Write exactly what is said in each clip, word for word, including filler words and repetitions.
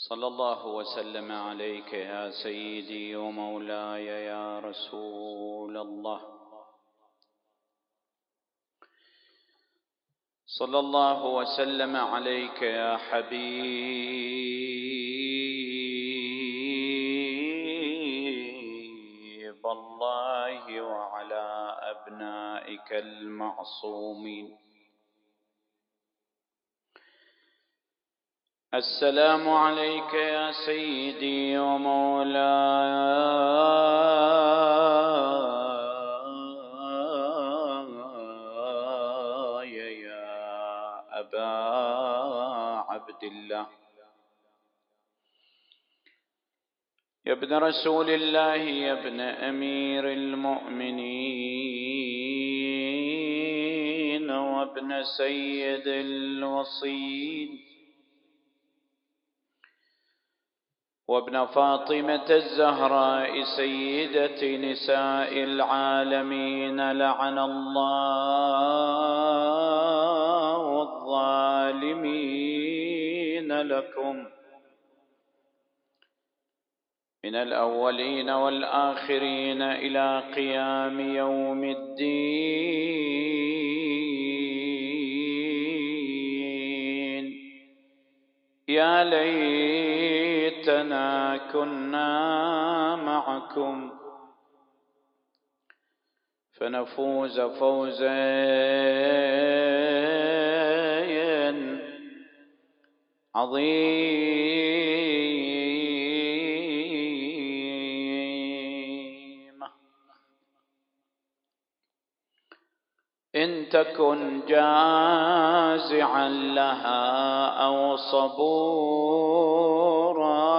صلى الله وسلم عليك يا سيدي ومولاي يا رسول الله. صلى الله وسلم عليك يا حبيب الله وعلى أبنائك المعصومين. السلام عليك يا سيدي ومولاي يا أبا عبد الله، يا ابن رسول الله، يا ابن أمير المؤمنين، وابن سيد الوصيين، وابن فاطمة الزهراء سيدة نساء العالمين. لعن الله الظالمين لكم من الأولين والآخرين إلى قيام يوم الدين. يا ليتنا كنا معكم فنفوز فوزا عظيما. إن تكن جازعا لها أو صبورا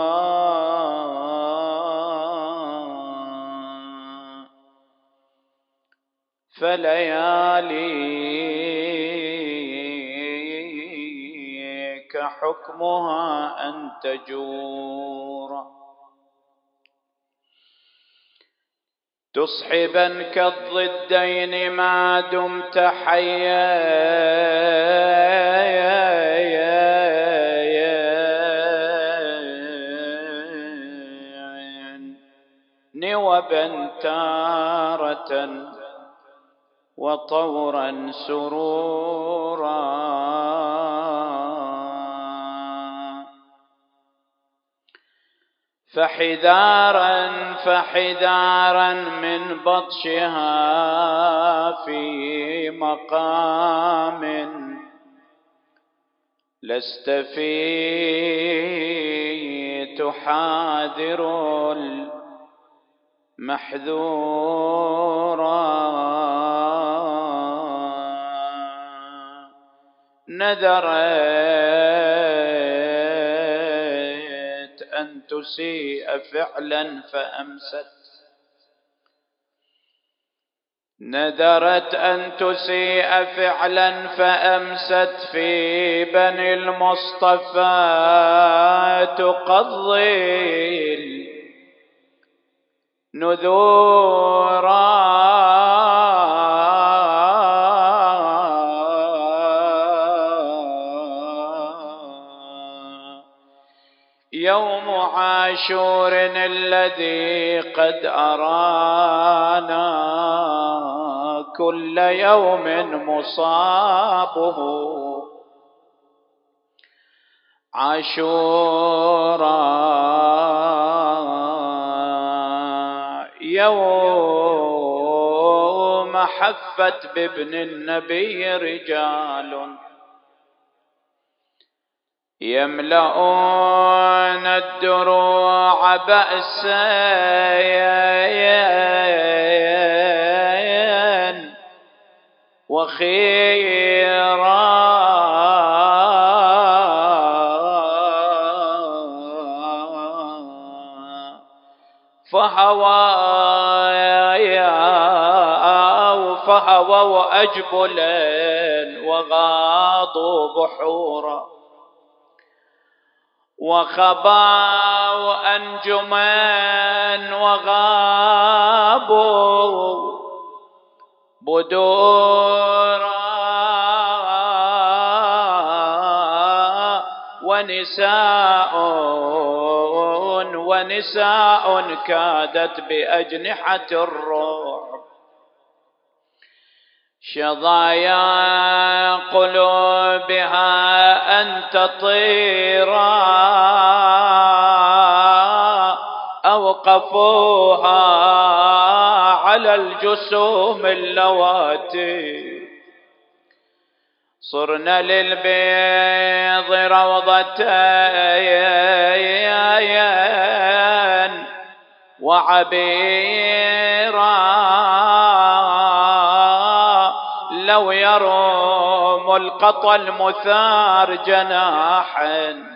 فلياليك حكمها أن تجور. تصحبا كالضدين ما دمت حيا، نوبا تارة وطورا سرورا. فحذارا فحذارا من بطشها في مقام لست فيه تحاذر المحذورا. نذرت أن تسيء فعلا فأمست نذرت أن تسيء فعلا فأمست في بني المصطفى تقضي النذورا. يوم عاشور الذي قد أرانا كل يوم مصابه عاشورا. يوم حفت بابن النبي رجال يملؤون الدروع بأسا وخيرا. فهوى فهوى أجبلا وغاضوا بحورا وخباوا أنجما وغابوا بدورا. ونساء ونساء كادت بأجنحة الرعب شظايا قلوبها أن تطيرا أوقفوها على الجسوم اللواتي صرنا للبيض روضتين وعبيرا لو يروم القطى المثار جناحا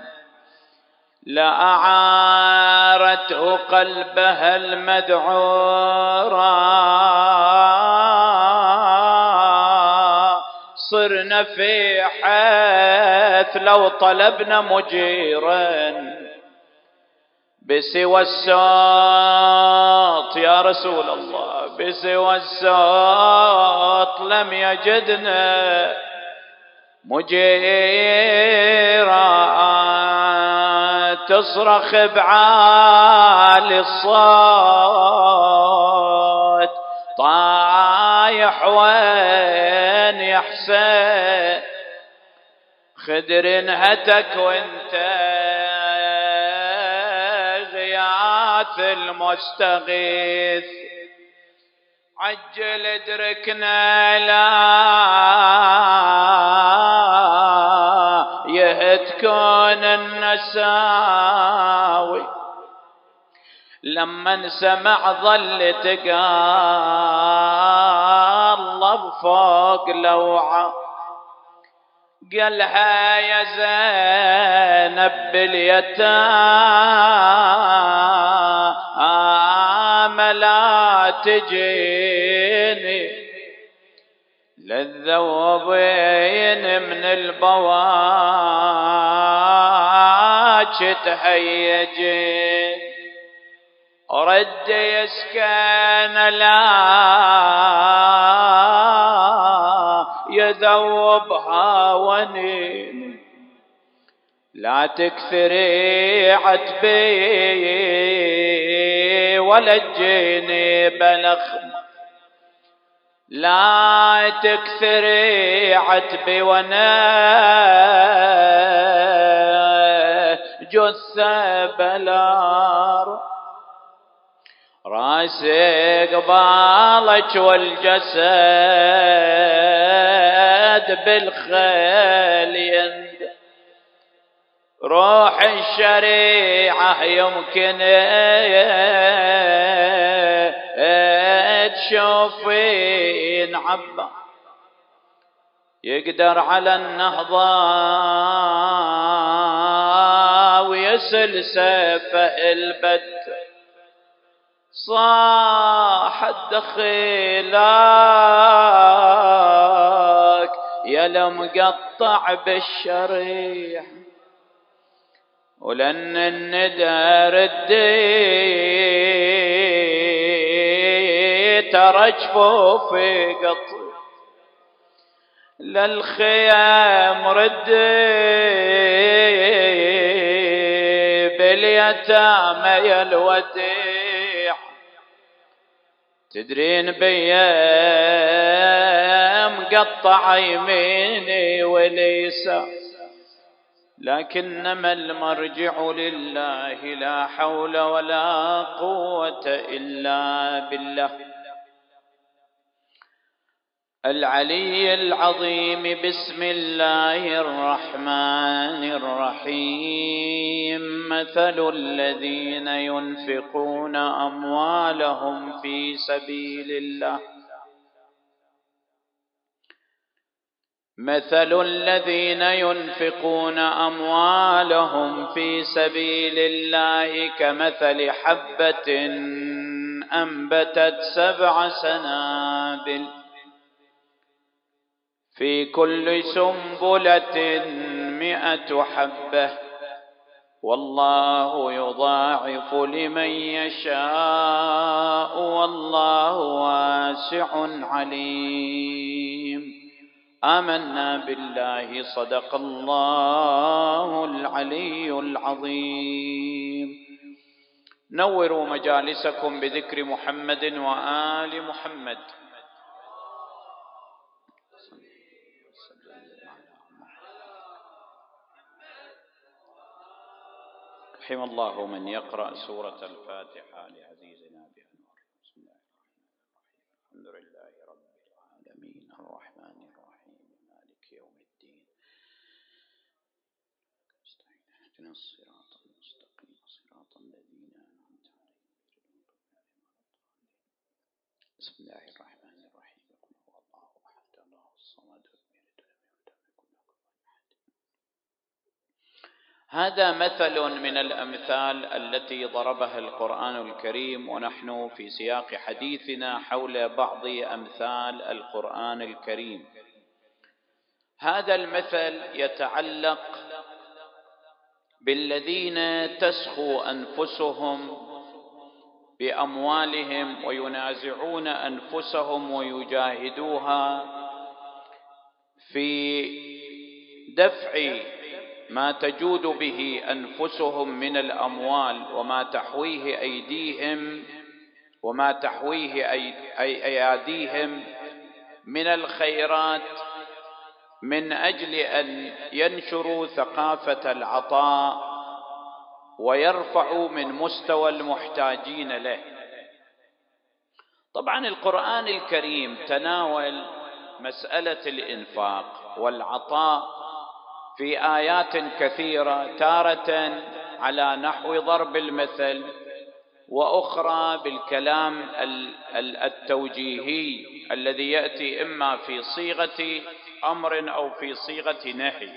لأعارته قلبها المذعورا صرنا في حيث لو طلبنا مجيرا بسوى الصوت يا رسول الله بسوى الصوت لم يجدنا مجيرا تصرخ بعالي الصوت طايح وين يا حسين خدر هتك وانت غياث المستغيث عجل ادركنا لا يهتكون النساوي لما سمع ظل تقلب فوق لوعة قالها يا زينب باليتامى لا تجيني للذوبين من البواج تهيجين رد يسكن لا يذوبها ونين لا تكثري عتبي ولا تجيني بلخم لا تكثري عتبي وانا جثة بلار راسي قبالك والجسد بالخيل يند روح الشريعة يمكن تشوفين عبا يقدر على النهضة ويسل سيفه البت صاح الدخيلك يا لمقطع بالشريح ولن الندى ردي ترجفوا في قطر للخيام ردي باليتامى يا الوديع تدرين بيام قطع يميني وليسا لكنما المرجع لله لا حول ولا قوة إلا بالله العلي العظيم. بسم الله الرحمن الرحيم. مثل الذين ينفقون أموالهم في سبيل الله مثل الذين ينفقون أموالهم في سبيل الله كمثل حبة أنبتت سبع سنابل في كل سنبلة مئة حبة والله يضاعف لمن يشاء والله واسع عليم. آمنا بالله صدق الله العلي العظيم. نوروا مجالسكم بذكر محمد وآل محمد. رحم الله من يقرأ سورة الفاتحة لعزيزنا بأنور. بسم الله الرحمن الرحيم. الحمد لله رب العالمين الرحمن الرحيم مالك يوم الدين. اهدنا الصراط المستقيم صراط الذين أنعمت عليهم. بسم الله الرحمن الرحيم. قل هو الله أحد الله الصمد لم يلد ولم يولد ولم يكن له كفوا أحد. هذا مثل من الأمثال التي ضربها القرآن الكريم، ونحن في سياق حديثنا حول بعض أمثال القرآن الكريم. هذا المثل يتعلق بالذين تسخو أنفسهم بأموالهم وينازعون أنفسهم ويجاهدوها في دفع ما تجود به أنفسهم من الأموال وما تحويه أيديهم وما تحويه أياديهم من الخيرات، من أجل أن ينشروا ثقافة العطاء ويرفعوا من مستوى المحتاجين له. طبعا القرآن الكريم تناول مسألة الإنفاق والعطاء في آيات كثيرة، تارة على نحو ضرب المثل، وأخرى بالكلام التوجيهي الذي يأتي إما في صيغة أمر أو في صيغة نهي.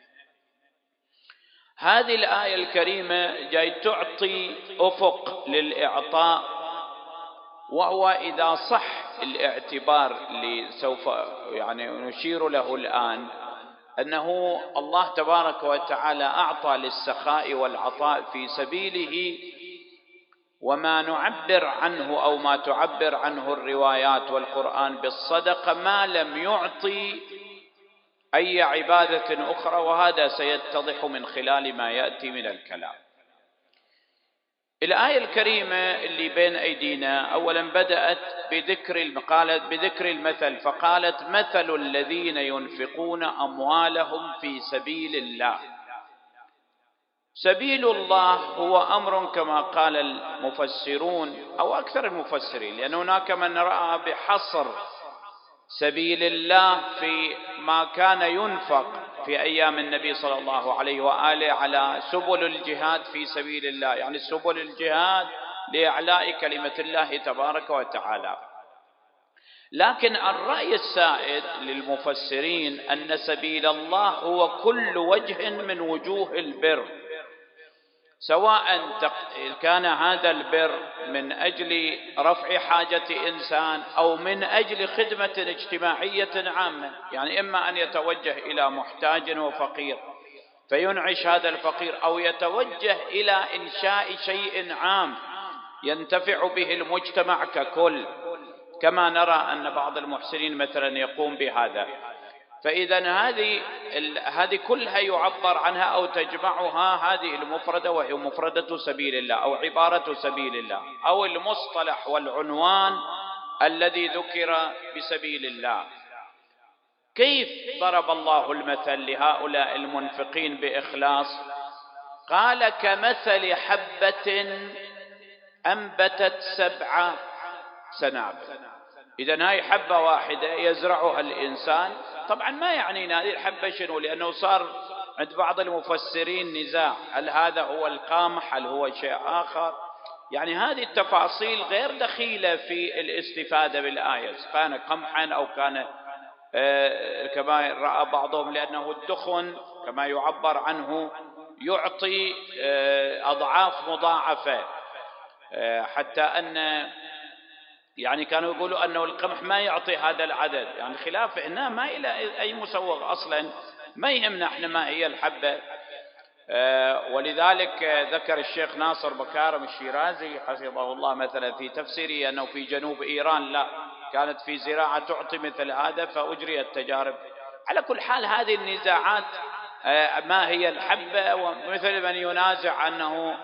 هذه الآية الكريمة جاي تعطي أفق للإعطاء، وهو إذا صح الاعتبار اللي سوف يعني نشير له الآن، أنه الله تبارك وتعالى أعطى للسخاء والعطاء في سبيله، وما نعبر عنه أو ما تعبر عنه الروايات والقرآن بالصدقة ما لم يعطي أي عبادة أخرى، وهذا سيتضح من خلال ما يأتي من الكلام. الآية الكريمة اللي بين أيدينا أولا بدأت بذكر قالت بذكر المثل، فقالت مثل الذين ينفقون أموالهم في سبيل الله. سبيل الله هو أمر كما قال المفسرون أو أكثر المفسرين، لأن هناك من رأى بحصر سبيل الله في ما كان ينفق في أيام النبي صلى الله عليه وآله على سبل الجهاد في سبيل الله، يعني سبل الجهاد لإعلاء كلمة الله تبارك وتعالى. لكن الرأي السائد للمفسرين أن سبيل الله هو كل وجه من وجوه البر، سواء كان هذا البر من أجل رفع حاجة إنسان أو من أجل خدمة اجتماعية عامة، يعني إما أن يتوجه إلى محتاج وفقير فينعش هذا الفقير، أو يتوجه إلى إنشاء شيء عام ينتفع به المجتمع ككل، كما نرى أن بعض المحسنين مثلا يقوم بهذا. فإذا هذه هذه كلها يعبر عنها أو تجمعها هذه المفردة، وهي مفردة سبيل الله أو عبارة سبيل الله، أو المصطلح والعنوان الذي ذكر بسبيل الله. كيف ضرب الله المثل لهؤلاء المنفقين بإخلاص؟ قال كمثل حبة أنبتت سبع سنابل. إذن هاي حبة واحدة يزرعها الإنسان. طبعا ما يعنينا هذه الحبة شنو، لأنه صار عند بعض المفسرين نزاع، هل هذا هو القمح هل هو شيء آخر، يعني هذه التفاصيل غير دخيلة في الاستفادة بالآية، كان قمحا أو كان آه كما رأى بعضهم، لأنه الدخن كما يعبر عنه يعطي آه أضعاف مضاعفة، آه حتى أن يعني كانوا يقولوا أنه القمح ما يعطي هذا العدد، يعني خلاف هنا ما إلى أي مسوغ أصلا، ما يهمنا احنا ما هي الحبة. آه ولذلك ذكر الشيخ ناصر بكارم الشيرازي حفظه الله مثلا في تفسيره أنه في جنوب إيران لا كانت في زراعة تعطي مثل هذا فأجريت تجارب. على كل حال هذه النزاعات آه ما هي الحبة، ومثل من ينازع أنه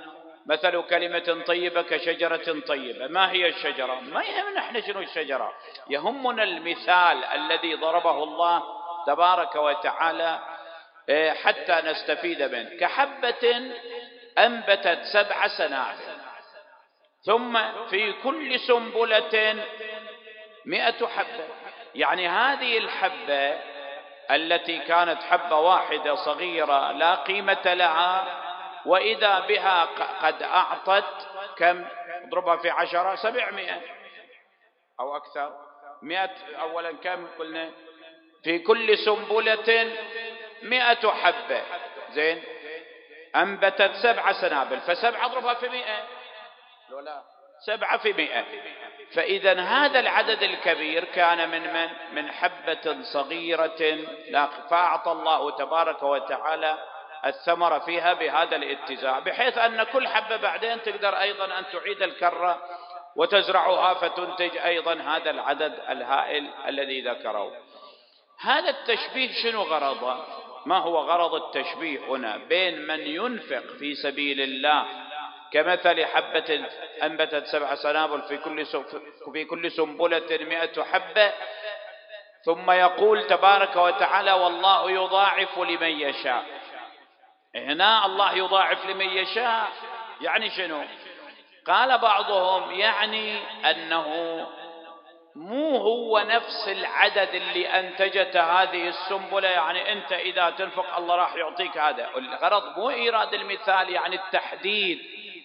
مثل كلمة طيبة كشجرة طيبة. ما هي الشجرة؟ ما يهمنا احنا شنو الشجرة، يهمنا المثال الذي ضربه الله تبارك وتعالى حتى نستفيد منه. كحبة أنبتت سبع سنابل ثم في كل سنبلة مئة حبة. يعني هذه الحبة التي كانت حبة واحدة صغيرة لا قيمة لها، وإذا بها قد أعطت كم؟ اضربها في عشرة، سبعمائة أو أكثر. مئة أولا كم قلنا؟ في كل سنبلة مئة حبة. زين، أنبتت سبع سنابل، فسبعة اضربها في مئة، لا سبعة في مئة. فإذا هذا العدد الكبير كان من من؟ من حبة صغيرة، فأعطى الله تبارك وتعالى الثمرة فيها بهذا الاتزاع، بحيث أن كل حبة بعدين تقدر أيضا أن تعيد الكرة وتزرعها فتنتج أيضا هذا العدد الهائل الذي ذكره. هذا التشبيه شنو غرضه؟ ما هو غرض التشبيه هنا بين من ينفق في سبيل الله كمثل حبة أنبتت سبع سنابل في كل في كل سنبلة مئة حبة، ثم يقول تبارك وتعالى والله يضاعف لمن يشاء. هنا الله يضاعف لمن يشاء يعني شنو؟ قال بعضهم يعني أنه مو هو نفس العدد اللي أنتجت هذه السنبلة، يعني أنت إذا تنفق الله راح يعطيك هذا. الغرض مو إيراد المثال يعني التحديد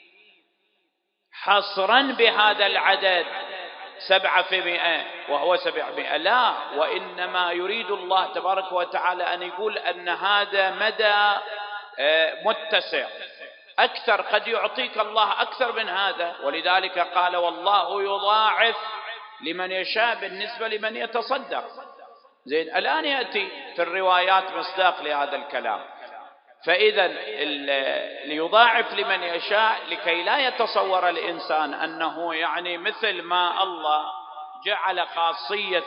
حصرا بهذا العدد سبعة في مئة وهو سبعمائة، لا، وإنما يريد الله تبارك وتعالى أن يقول أن هذا مدى متسع أكثر، قد يعطيك الله أكثر من هذا. ولذلك قال والله يضاعف لمن يشاء بالنسبة لمن يتصدق. زين، الآن يأتي في الروايات مصداق لهذا الكلام. فإذا ليضاعف لمن يشاء لكي لا يتصور الإنسان أنه يعني مثل ما الله جعل خاصية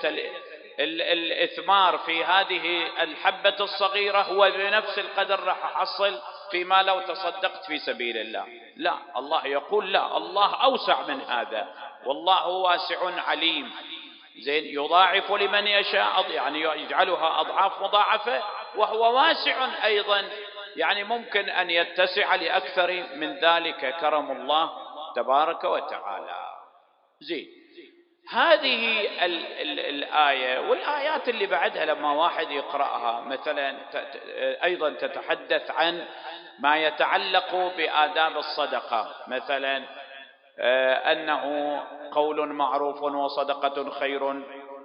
الإثمار في هذه الحبة الصغيرة هو بنفس القدر راح أحصل فيما لو تصدقت في سبيل الله. لا، الله يقول لا، الله أوسع من هذا، والله واسع عليم. زين، يضاعف لمن يشاء يعني يجعلها أضعاف مضاعفة، وهو واسع أيضا يعني ممكن أن يتسع لأكثر من ذلك كرم الله تبارك وتعالى. زين، هذه ال ال الآية والآيات اللي بعدها لما واحد يقرأها مثلا أيضا تتحدث عن ما يتعلق بآداب الصدقة، مثلا أنه قول معروف وصدقة خير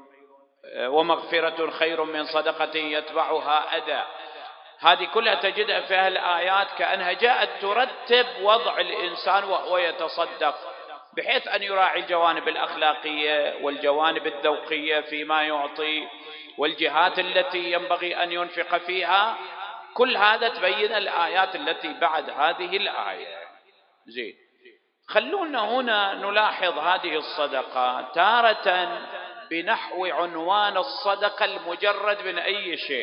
ومغفرة خير من صدقة يتبعها أذى. هذه كلها تجدها في الآيات كأنها جاءت ترتب وضع الإنسان وهو يتصدق، بحيث أن يراعي الجوانب الأخلاقية والجوانب الذوقية فيما يعطي والجهات التي ينبغي أن ينفق فيها. كل هذا تبين الآيات التي بعد هذه الآية. زين، خلونا هنا نلاحظ هذه الصدقة تارة بنحو عنوان الصدقة المجرد من أي شيء،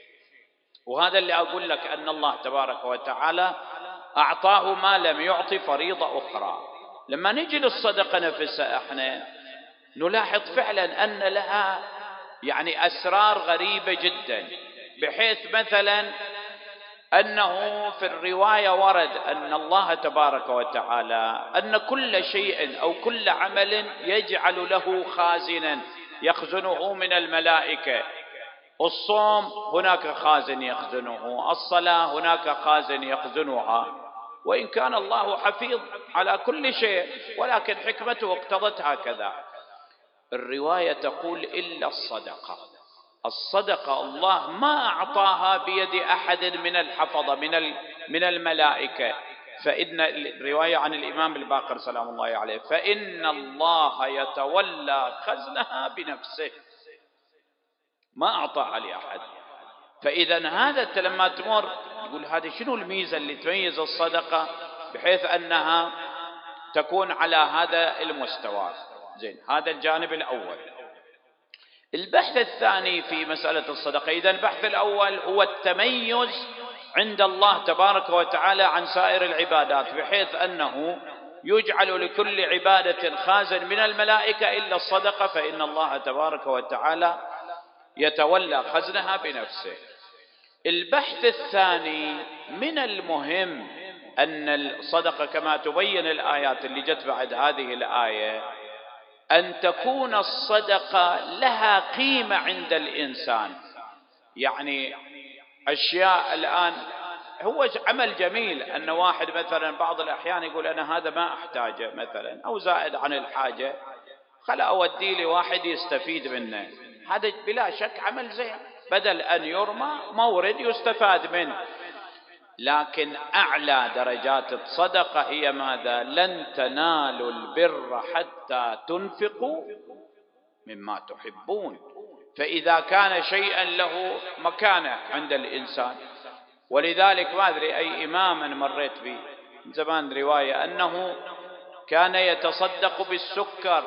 وهذا اللي أقول لك أن الله تبارك وتعالى أعطاه ما لم يعطي فريضة أخرى. لما نجي للصدقة نفسها احنا نلاحظ فعلا أن لها يعني أسرار غريبة جدا، بحيث مثلا أنه في الرواية ورد أن الله تبارك وتعالى أن كل شيء أو كل عمل يجعل له خازنا يخزنه من الملائكة. الصوم هناك خازن يخزنه، الصلاة هناك خازن يخزنها، وإن كان الله حفيظ على كل شيء ولكن حكمته اقتضت هكذا. الرواية تقول إلا الصدقة. الصدقة الله ما أعطاها بيد أحد من الحفظة من من الملائكة، فإن الرواية عن الإمام الباقر سلام الله عليه فإن الله يتولى خزنها بنفسه، ما أعطاها لأحد. فإذا هذا لما تمر يقول هذه شنو الميزة اللي تميز الصدقة بحيث أنها تكون على هذا المستوى. زين، هذا الجانب الأول. البحث الثاني في مسألة الصدقة، إذا البحث الأول هو التميز عند الله تبارك وتعالى عن سائر العبادات، بحيث أنه يجعل لكل عبادة خازن من الملائكة إلا الصدقة، فإن الله تبارك وتعالى يتولى خزنها بنفسه. البحث الثاني، من المهم أن الصدقة كما تبين الآيات اللي جت بعد هذه الآية أن تكون الصدقة لها قيمة عند الإنسان. يعني أشياء الآن هو عمل جميل أن واحد مثلا بعض الأحيان يقول أنا هذا ما أحتاجه مثلا أو زائد عن الحاجة، خلا أودي لي واحد يستفيد منه، هذا بلا شك عمل زين، بدل أن يرمى مورد يستفاد منه. لكن أعلى درجات الصدقة هي ماذا؟ لن تنالوا البر حتى تنفقوا مما تحبون. فإذا كان شيئا له مكانة عند الإنسان، ولذلك ما أدري أي إمام مريت به من زمان رواية أنه كان يتصدق بالسكر،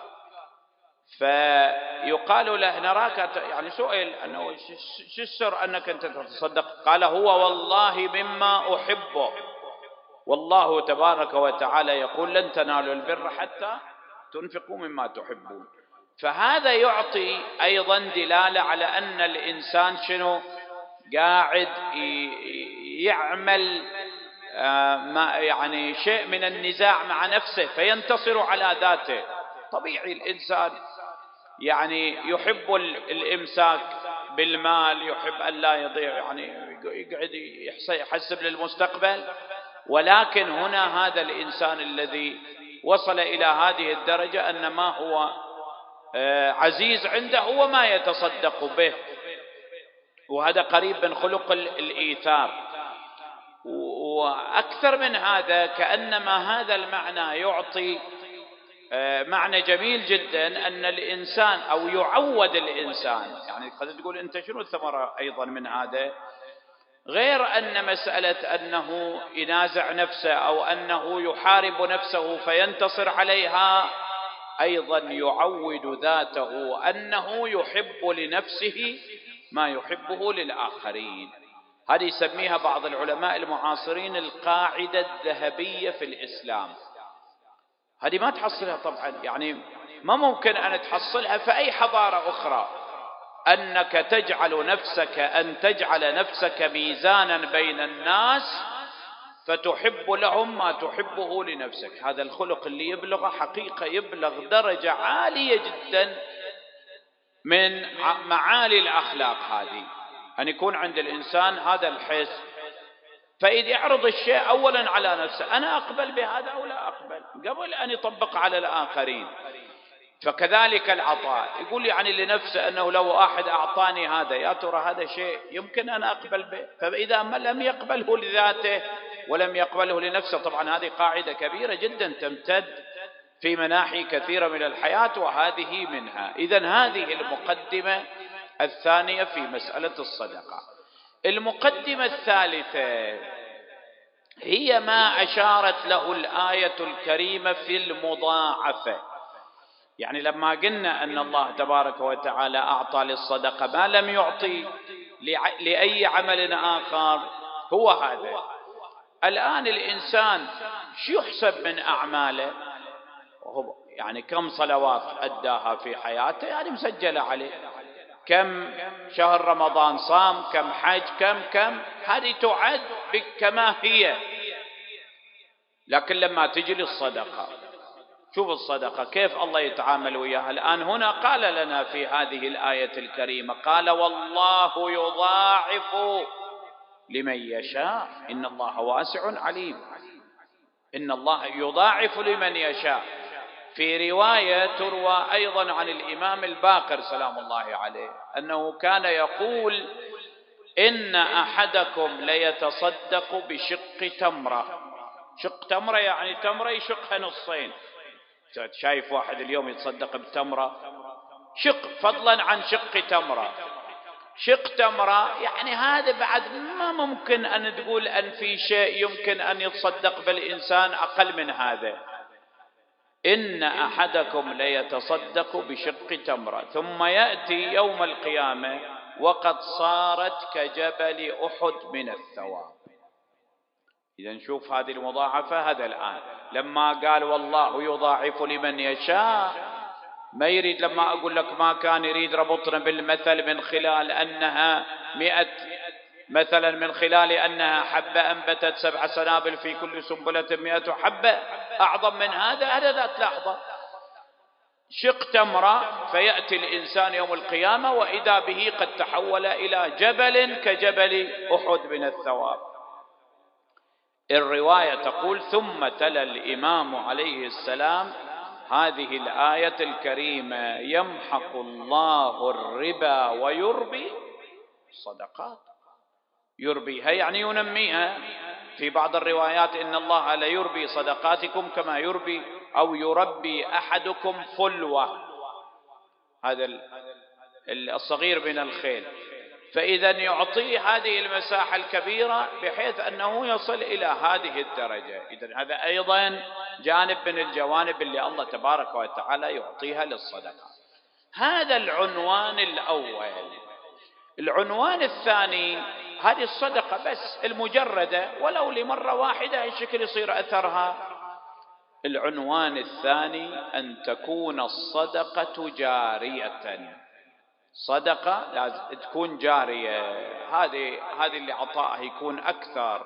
فيقال له نراك يعني سئل أنه شو السر أنك أنت تتصدق؟ قال هو والله مما أحبه، والله تبارك وتعالى يقول لن تنالوا البر حتى تنفقوا مما تحبون. فهذا يعطي أيضا دلالة على أن الإنسان شنو قاعد يعمل ما يعني شيء من النزاع مع نفسه فينتصر على ذاته. طبيعي الإنسان يعني يحب الإمساك بالمال، يحب أن لا يضيع، يعني يقعد يحسب للمستقبل، ولكن هنا هذا الإنسان الذي وصل إلى هذه الدرجة أن ما هو عزيز عنده هو ما يتصدق به، وهذا قريب من خلق الإيثار. وأكثر من هذا كأنما هذا المعنى يعطي معنى جميل جدا أن الإنسان أو يعود الإنسان، يعني قد تقول أنت شنو الثمرة أيضا من هذا، غير أن مسألة أنه ينازع نفسه أو أنه يحارب نفسه فينتصر عليها، أيضا يعود ذاته أنه يحب لنفسه ما يحبه للآخرين. هذه يسميها بعض العلماء المعاصرين القاعدة الذهبية في الإسلام. هذه ما تحصلها طبعا، يعني ما ممكن أن تحصلها في أي حضارة أخرى، أنك تجعل نفسك أن تجعل نفسك ميزانا بين الناس فتحب لهم ما تحبه لنفسك. هذا الخلق اللي يبلغ حقيقة يبلغ درجة عالية جدا من معالي الأخلاق، هذه أن يكون عند الإنسان هذا الحس، فإذا يعرض الشيء أولا على نفسه، أنا أقبل بهذا أو لا أقبل قبل أن يطبق على الآخرين. فكذلك العطاء، يقول يعني لنفسه أنه لو أحد أعطاني هذا يا ترى هذا شيء يمكن أن أقبل به، فإذا ما لم يقبله لذاته ولم يقبله لنفسه، طبعا هذه قاعدة كبيرة جدا تمتد في مناحي كثيرة من الحياة وهذه منها. إذن هذه المقدمة الثانية في مسألة الصدقة. المقدمة الثالثة هي ما أشارت له الآية الكريمة في المضاعفة. يعني لما قلنا أن الله تبارك وتعالى أعطى للصدقة ما لم يعطي لأي عمل آخر، هو هذا. الآن الإنسان شو يحسب من أعماله؟ يعني كم صلوات أداها في حياته، يعني مسجلة عليه، كم شهر رمضان صام، كم حج، كم كم هذه تعد كما هي. لكن لما تجي للصدقة، شوف الصدقة كيف الله يتعامل وياها. الآن هنا قال لنا في هذه الآية الكريمة، قال والله يضاعف لمن يشاء إن الله واسع عليم. إن الله يضاعف لمن يشاء. في رواية تروى أيضا عن الإمام الباقر سلام الله عليه أنه كان يقول إن أحدكم ليتصدق بشق تمرة. شق تمرة يعني تمرة يشقها نصين. شايف واحد اليوم يتصدق بتمرة شق، فضلا عن شق تمرة. شق تمرة يعني هذا بعد ما ممكن أن تقول أن في شيء يمكن أن يتصدق بالإنسان أقل من هذا. إن أحدكم ليتصدق بشق تمرة ثم يأتي يوم القيامة وقد صارت كجبل أحد من الثواب. إذا نشوف هذه المضاعفة. هذا الآن لما قال والله يضاعف لمن يشاء، ما يريد لما أقول لك ما كان يريد ربطنا بالمثل من خلال أنها مئة مثلا من خلال أنها حبة أنبتت سبع سنابل في كل سنبلة مئة حبة. أعظم من هذا هذا ذات لحظة شق تمرة فيأتي الإنسان يوم القيامة وإذا به قد تحول إلى جبل كجبل أحد من الثواب. الرواية تقول ثم تلا الإمام عليه السلام هذه الآية الكريمة يمحق الله الربا ويربي الصدقات. يربيها يعني ينميها. في بعض الروايات إن الله لا يربي صدقاتكم كما يربي أو يربي أحدكم فلوة، هذا الصغير من الخيل. فإذا يعطيه هذه المساحة الكبيرة بحيث أنه يصل إلى هذه الدرجة. إذا هذا أيضا جانب من الجوانب اللي الله تبارك وتعالى يعطيها للصدقة. هذا العنوان الأول. العنوان الثاني هذه الصدقة بس المجردة ولو لمرة واحدة الشكل يصير أثرها. العنوان الثاني أن تكون الصدقة جارية. صدقة لازم تكون جارية. هذه هذه اللي عطائها يكون أكثر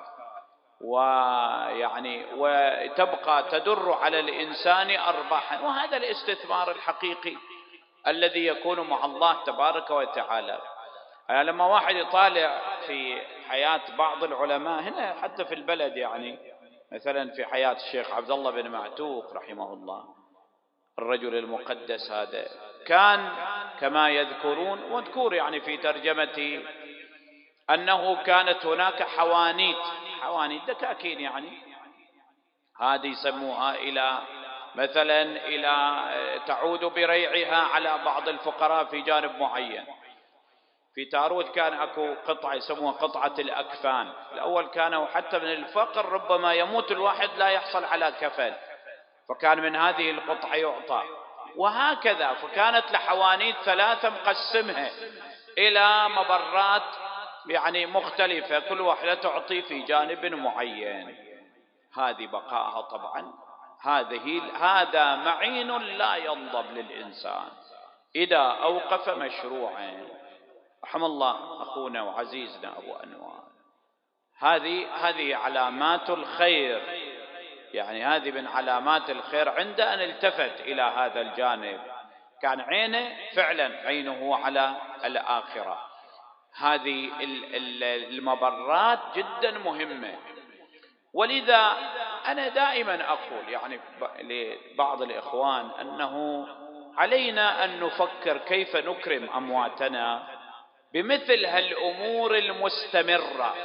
ويعني وتبقى تدر على الإنسان أرباحا. وهذا الاستثمار الحقيقي الذي يكون مع الله تبارك وتعالى. يعني لما واحد يطالع في حياة بعض العلماء هنا حتى في البلد، يعني مثلا في حياة الشيخ عبد الله بن معتوق رحمه الله الرجل المقدس هذا، كان كما يذكرون وذكور يعني في ترجمتي أنه كانت هناك حوانيت حوانيت دكاكين، يعني هذه يسموها إلى مثلا إلى تعود بريعها على بعض الفقراء في جانب معين. في تاروت كان أكو قطعة يسموها قطعة الأكفان. الأول كانوا حتى من الفقر ربما يموت الواحد لا يحصل على كفن، فكان من هذه القطعة يعطى، وهكذا. فكانت لحوانيت ثلاثة مقسمها إلى مبرات يعني مختلفة، كل واحدة تعطي في جانب معين. هذه بقاءها طبعا هذه هذا معين لا ينضب للإنسان إذا أوقف مشروعا. رحم الله أخونا وعزيزنا أبو أنوار. هذه هذه علامات الخير، يعني هذه من علامات الخير عند أن التفت إلى هذا الجانب، كان عينه فعلا عينه على الآخرة. هذه المبرات جدا مهمة. ولذا أنا دائما أقول يعني لبعض الإخوان أنه علينا أن نفكر كيف نكرم أمواتنا بمثل هالأمور المستمرة.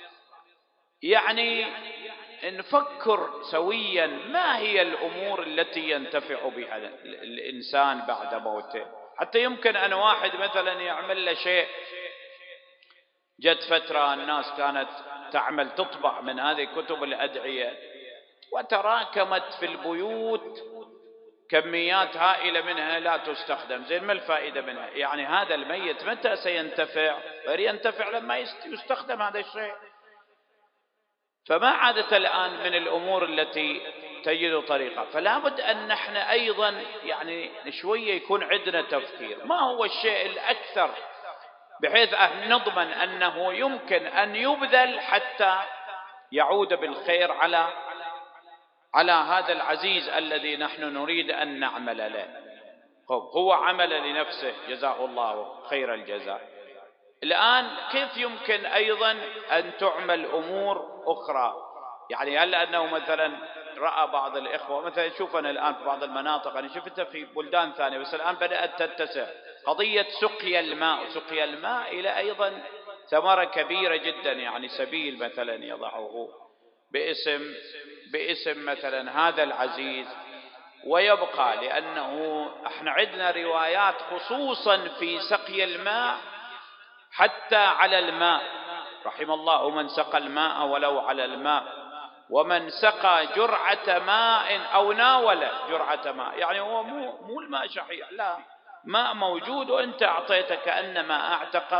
يعني نفكر سويا ما هي الأمور التي ينتفع بها الإنسان بعد موته. حتى يمكن أن واحد مثلا يعمل له شيء، جت فترة الناس كانت تعمل تطبع من هذه كتب الأدعية وتراكمت في البيوت كميات هائلة منها لا تستخدم. زين ما الفائدة منها؟ يعني هذا الميت متى سينتفع؟ ينتفع لما يستخدم هذا الشيء. فما عادت الآن من الأمور التي تجد طريقة. فلا بد أن نحن أيضا يعني شوية يكون عندنا تفكير ما هو الشيء الأكثر بحيث أن نضمن أنه يمكن أن يبذل حتى يعود بالخير على على هذا العزيز الذي نحن نريد أن نعمل له. هو عمل لنفسه جزاه الله خير الجزاء. الآن كيف يمكن أيضا أن تعمل أمور أخرى؟ يعني هل أنه مثلا رأى بعض الإخوة مثلا، شوف أنا الآن في بعض المناطق أنا شفتها في بلدان ثانية بس الآن بدأت تتسع قضية سقيا الماء. سقيا الماء إلى أيضا ثمرة كبيرة جدا، يعني سبيل مثلا يضعه باسم باسم مثلا هذا العزيز ويبقى، لأنه احنا عندنا روايات خصوصا في سقي الماء حتى على الماء. رحم الله من سقى الماء ولو على الماء، ومن سقى جرعة ماء أو ناول جرعة ماء. يعني هو مو مو الماء شحيح، لا، ماء موجود وأنت أعطيته كأنما أعتق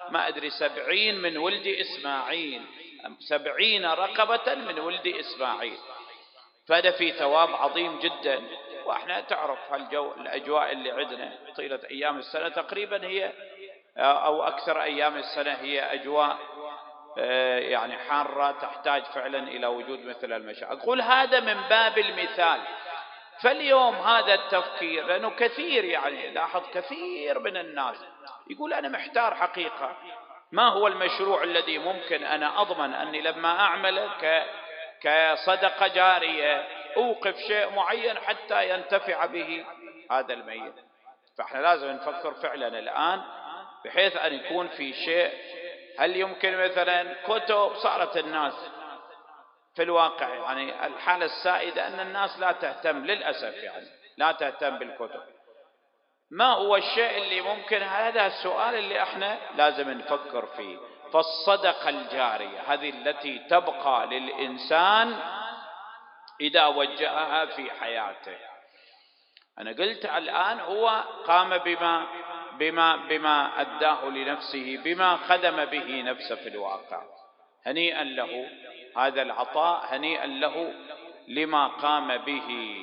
ما أدري سبعين من ولد إسماعيل، سبعين رقبة من ولد إسماعيل، فهذا في ثواب عظيم جدا. وإحنا تعرف هالجو الأجواء اللي عندنا طيلة أيام السنة تقريبا هي أو أكثر أيام السنة هي أجواء يعني حارة تحتاج فعلا إلى وجود مثل المشاعر. أقول هذا من باب المثال. فاليوم هذا التفكير، لأنه كثير يعني لاحظ كثير من الناس يقول أنا محتار حقيقة، ما هو المشروع الذي ممكن أنا أضمن أني لما أعمله كصدقة جارية أوقف شيء معين حتى ينتفع به هذا الميت. فإحنا لازم نفكر فعلا الآن بحيث أن يكون في شيء. هل يمكن مثلا كتب؟ صارت الناس في الواقع يعني الحالة السائدة أن الناس لا تهتم للأسف، يعني لا تهتم بالكتب. ما هو الشيء اللي ممكن؟ هذا السؤال اللي احنا لازم نفكر فيه. فالصدقة الجارية هذه التي تبقى للإنسان إذا وجهها في حياته. أنا قلت الآن هو قام بما بما بما أداه لنفسه، بما خدم به نفسه في الواقع. هنيئا له هذا العطاء، هنيئا له لما قام به.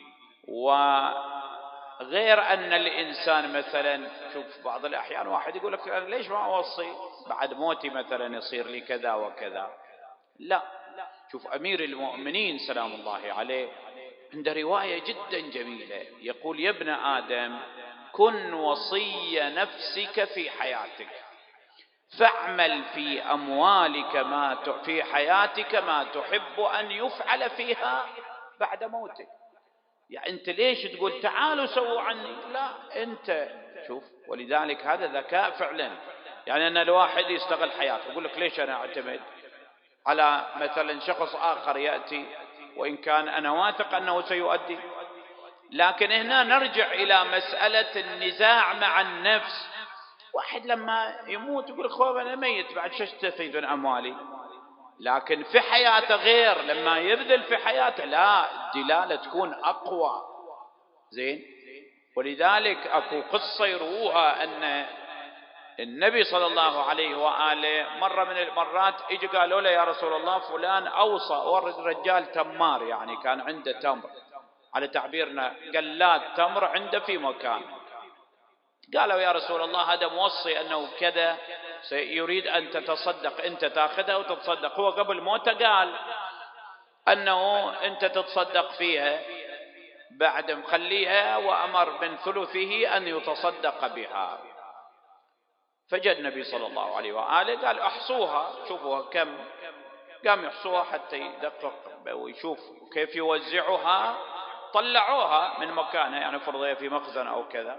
وغير أن الإنسان مثلا شوف بعض الأحيان واحد يقول لك ليش ما أوصي بعد موتي مثلا يصير لي كذا وكذا. لا، شوف أمير المؤمنين سلام الله عليه عند رواية جدا جميلة يقول يا ابن آدم كن وصي نفسك في حياتك، فاعمل في أموالك ما في حياتك ما تحب أن يفعل فيها بعد موتك. يعني أنت ليش تقول تعالوا سووا عني؟ لا، أنت شوف. ولذلك هذا ذكاء فعلا. يعني أن الواحد يستغل حياته يقول لك ليش أنا أعتمد على مثلا شخص آخر يأتي وإن كان أنا واثق أنه سيؤدي. لكن هنا نرجع إلى مسألة النزاع مع النفس. واحد لما يموت يقول خوف أنا ميت بعد شو استفيد من أموالي، لكن في حياته غير. لما يبذل في حياته لا، الدلالة تكون أقوى. زين. ولذلك أكو قصة يروها أن النبي صلى الله عليه وآله مرة من المرات إجي قالوا له يا رسول الله فلان أوصى، ورد رجال تمار يعني كان عنده تمر، على تعبيرنا قلات تمر عنده في مكان. قالوا يا رسول الله هذا موصي أنه كذا سيريد أن تتصدق، أنت تأخذها وتتصدق. هو قبل موته قال أنه أنت تتصدق فيها بعد مخليها، وأمر من ثلثه أن يتصدق بها. فجاء النبي صلى الله عليه وآله قال احصوها شوفوها كم. قام يحصوها حتى يدقق ويشوف كيف يوزعها. طلعوها من مكانها، يعني فرضها في مخزن أو كذا.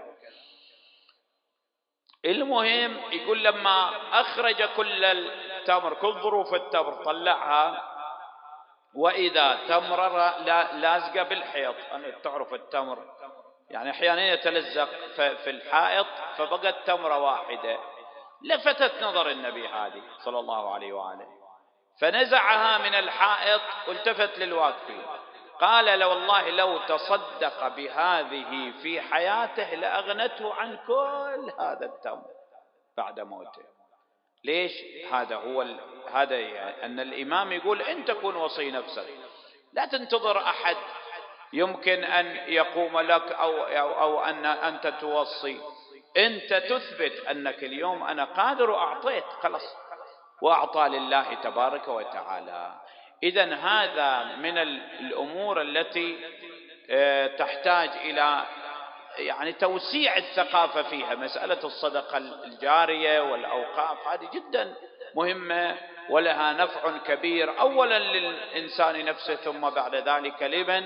المهم يقول لما أخرج كل التمر كل ظروف التمر طلعها، وإذا تمر لازقة بالحيط. أنا تعرف التمر يعني أحيانا يتلزق في الحائط، فبقت تمرة واحدة. لفتت نظر النبي هذه صلى الله عليه وآله، فنزعها من الحائط والتفت للواقفين قال لو والله لو تصدق بهذه في حياته لأغنته عن كل هذا التمر بعد موته. ليش؟ هذا هو ال... هذا يعني أن الإمام يقول أنت تكون وصي نفسك، لا تنتظر أحد يمكن أن يقوم لك أو, أو, أو أن أنت توصي. أنت تثبت أنك اليوم أنا قادر وأعطيت خلاص، وأعطى لله تبارك وتعالى. إذن هذا من الأمور التي تحتاج إلى يعني توسيع الثقافة فيها. مسألة الصدقة الجارية والأوقاف هذه جدا مهمة ولها نفع كبير، أولا للإنسان نفسه، ثم بعد ذلك لمن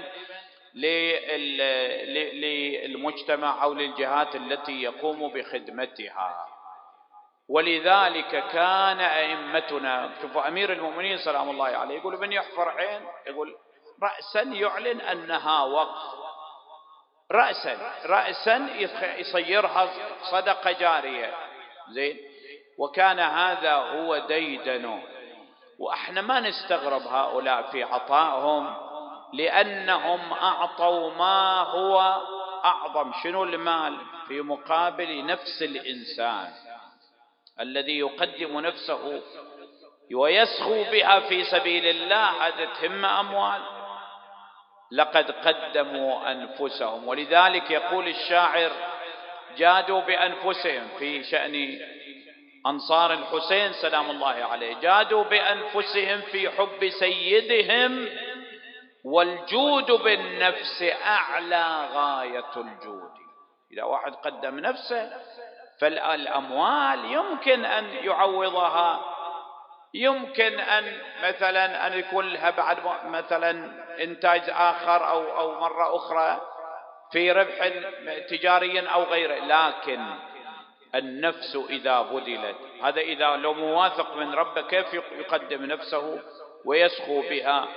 للمجتمع أو للجهات التي يقوم بخدمتها. ولذلك كان أئمتنا، شوفوا أمير المؤمنين سلام الله عليه يقول من يحفر عين يقول رأسا يعلن أنها وقف، رأسا رأسا يصيرها صدقة جارية. زين. وكان هذا هو ديدنه. وإحنا ما نستغرب هؤلاء في عطائهم، لأنهم أعطوا ما هو أعظم. شنو المال؟ في مقابل نفس الإنسان. الذي يقدم نفسه ويسخو بها في سبيل الله هذا تهم أموال. لقد قدموا أنفسهم، ولذلك يقول الشاعر جادوا بأنفسهم في شأن أنصار الحسين سلام الله عليه، جادوا بأنفسهم في حب سيدهم، والجود بالنفس أعلى غاية الجود. إذا واحد قدم نفسه فالأموال يمكن أن يعوضها، يمكن أن مثلا أن يكون لها بعد مثلا إنتاج آخر أو أو مرة أخرى في ربح تجاري أو غيره، لكن النفس إذا بذلت، هذا إذا لو موافق من ربه كيف يقدم نفسه ويسخو بها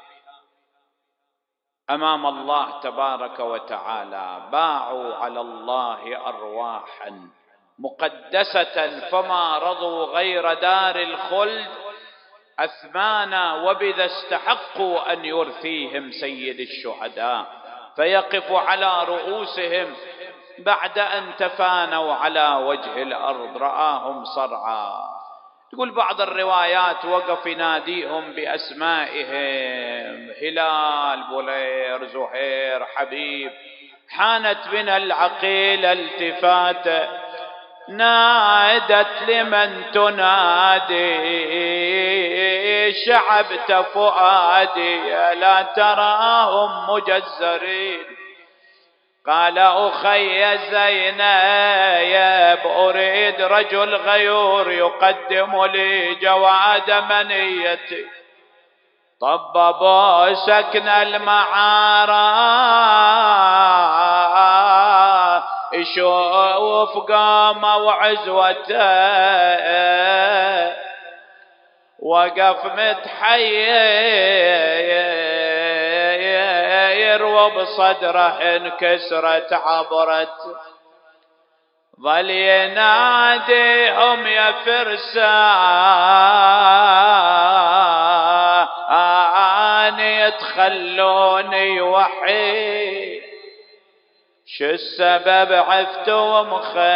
أمام الله تبارك وتعالى. باعوا على الله أرواحا مقدسة فما رضوا غير دار الخلد أثمانا، وبذا استحقوا أن يرثيهم سيد الشهداء، فيقف على رؤوسهم بعد أن تفانوا على وجه الأرض رآهم صرعا. تقول بعض الروايات وقف يناديهم بأسمائهم: هلال، بولير، زهير، حبيب. حانت بنا العقيل التفات، نادت لمن تنادي، شعبت فؤادي لا تراهم مجزرين. قال أخي زينب أريد رجل غيور يقدم لي جواد منيتي. طببوا سكن المعارى، يشوف قامه وعزوته، وقف متحير وبصدره انكسرت عبرت. ظل يناديهم يا فرسان يتخلوني وحيد، شو السبب عفتوا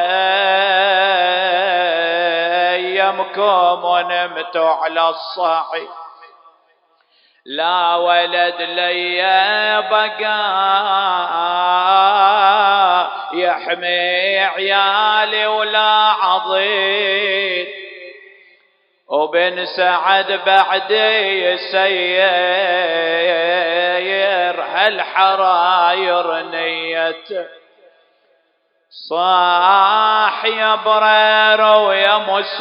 مخيمكم ونمتوا على الصعيد؟ لا ولد لي بقى يحمي عيالي ولا عضيد، وبن سعد بعدي يسير هالحراير نيته. صاح يا برير ويا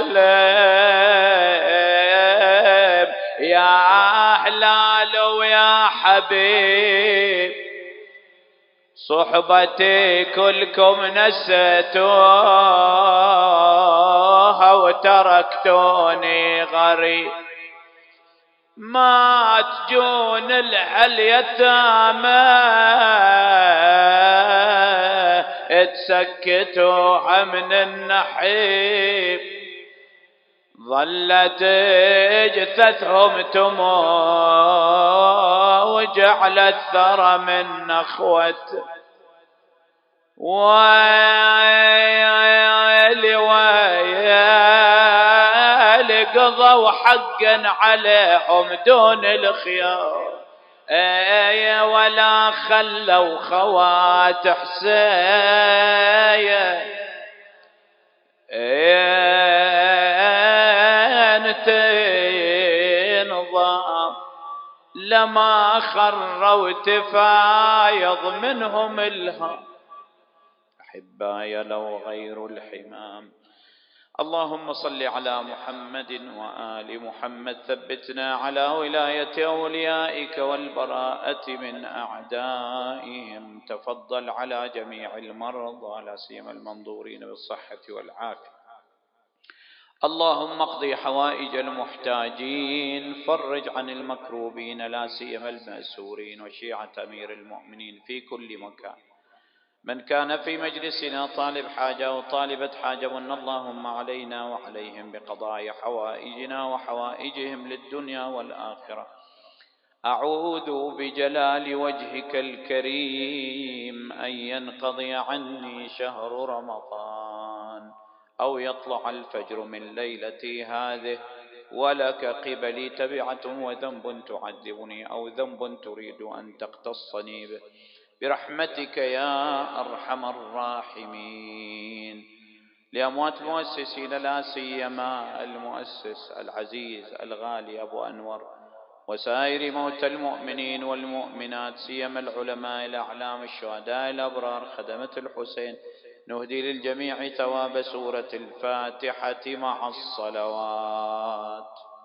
مسلم، يا هلال ويا حبيب، صحبتي كلكم نسيتوها وتركتوني غريب. ما تجون اليتامى اتسكتوها من النحيب، ظلت جثثهم تموج على الثرى من نخوة. ويلي ويلي قضوا حقا عليهم دون الخيار، اي ولا خلوا خوات حسين تنظام، لما خروا تفايض منهم الهم. أحباي لو غير الحمام. اللهم صل على محمد وآل محمد، ثبتنا على ولاية أوليائك والبراءة من أعدائهم. تفضل على جميع المرضى لا سيما المنظورين بالصحة والعافية. اللهم اقض حوائج المحتاجين، فرج عن المكروبين لا سيما المأسورين وشيعة أمير المؤمنين في كل مكان. من كان في مجلسنا طالب حاجة أو طالبة حاجة، من اللهم علينا وعليهم بقضاء حوائجنا وحوائجهم للدنيا والآخرة. أعوذ بجلال وجهك الكريم أن ينقضي عني شهر رمضان أو يطلع الفجر من ليلتي هذه، ولك قبلي تبعة وذنب تعذبني أو ذنب تريد أن تقتصني به برحمتك يا أرحم الراحمين. لأموات المؤسسين لا سيما المؤسس العزيز الغالي أبو أنور، وسائر موتى المؤمنين والمؤمنات، سيما العلماء الأعلام الشهداء الأبرار خدمة الحسين، نهدي للجميع ثواب سورة الفاتحة مع الصلوات.